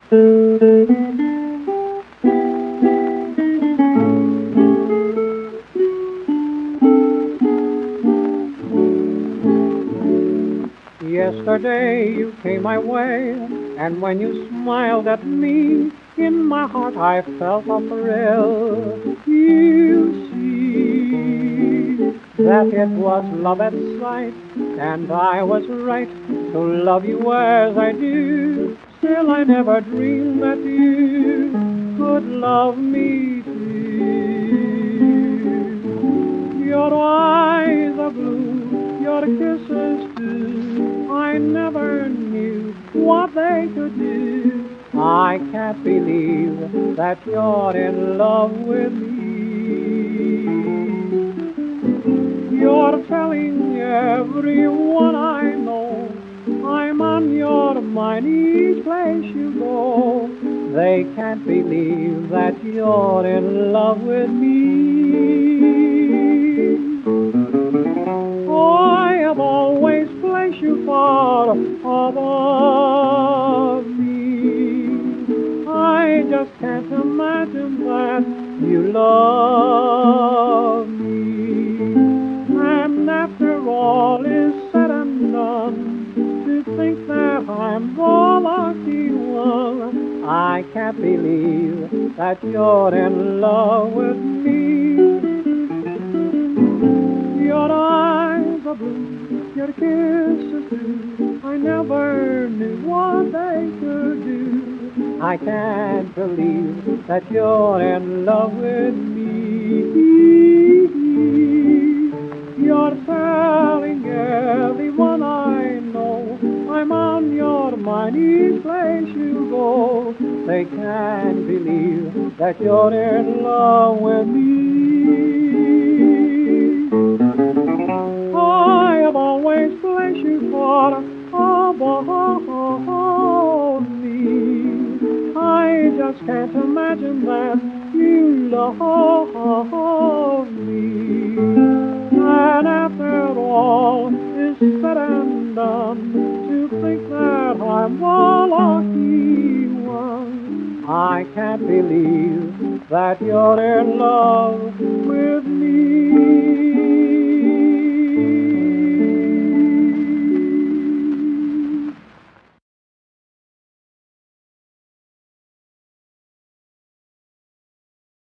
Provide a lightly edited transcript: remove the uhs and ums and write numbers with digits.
Yesterday you came my way, and when you smiled at me, in my heart I felt a thrill. You see that it was love at sight, and I was right to love you as I do. Still I never dreamed that you could love me too. Your eyes are blue, your kisses too. I never knew what they could do. I can't believe that you're in love with me. You're telling everyone I know I'm on your mind each place you go. They can't believe that you're in love with me. I have always placed you far above me. I just can't imagine that you love me. And after all is said and done, to think that I'm the lucky one, I can't believe that you're in love with me. Your eyes are blue, your kisses too. I never knew what they could do. I can't believe that you're in love with me. You're telling everyone I know I'm on your mind each place you go. They can't believe that you're in love with me. I have always placed you far above me. I just can't imagine that you love me. And after all is said and done, to think that I'm the lucky one, I can't believe that you're in love